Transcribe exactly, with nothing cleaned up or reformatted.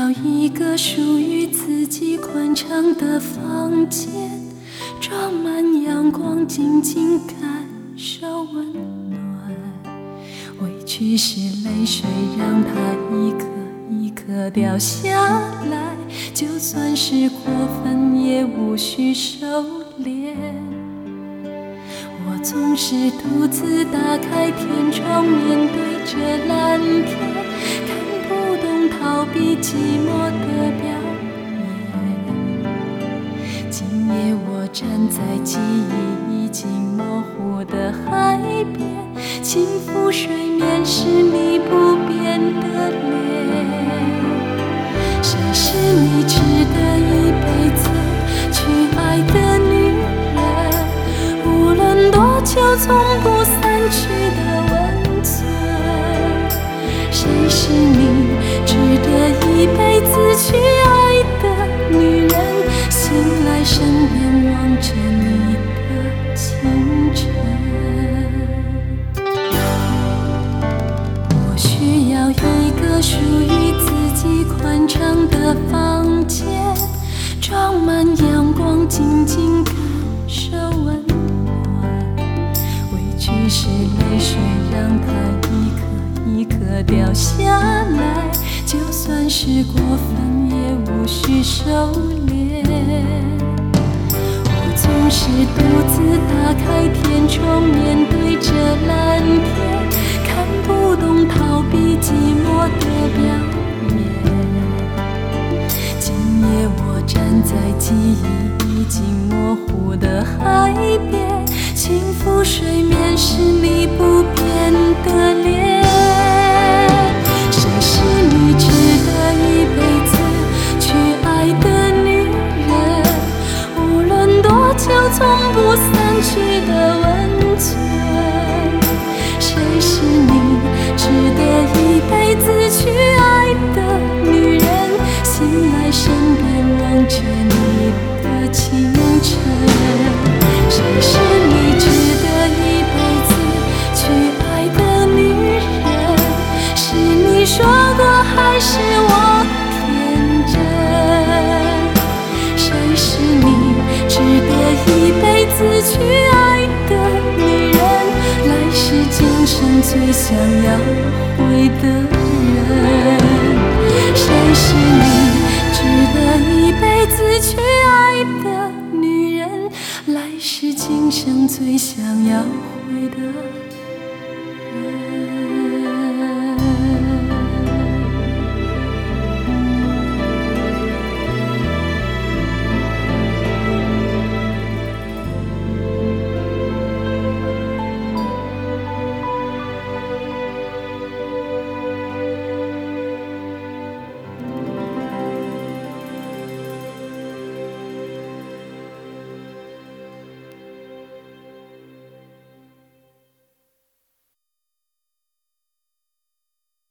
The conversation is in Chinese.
要一个属于自己宽敞的房间，装满阳光，静静感受温暖。委屈是泪水，让它一颗一颗掉下来，就算是过分也无需收敛。我总是独自打开天窗，面对着蓝天，看不懂逃避寂寞的表演。今夜我站在记忆已经模糊的海边，轻抚水面是你不变的脸。谁是你值得一辈子去爱的女人？无论多久从不散去的温存。谁是你值得一辈子去爱的女人？醒来身边望着你的清晨。我需要一个属于自己宽敞的房间，装满阳光，静静感受温暖。委屈是泪水，让它一颗一颗掉下来，就算是过分也无需收敛。我总是独自打开天窗，面对着蓝天，看不懂逃避寂寞的表演。今夜我站在记忆已经模糊的海边，轻抚水面是你不变的脸。谁是你值得一辈子去爱的女人？无论多久从不散去的温存。谁是你值得一辈子去爱的女人？醒来身边望着你的清晨。谁是你值得一辈子去爱的女人？是你说过还是我天真？谁是你值得一辈子去爱的女人？来世今生最想要回的人。谁是你值得一辈子去爱的女人？来世今生最想要回的人。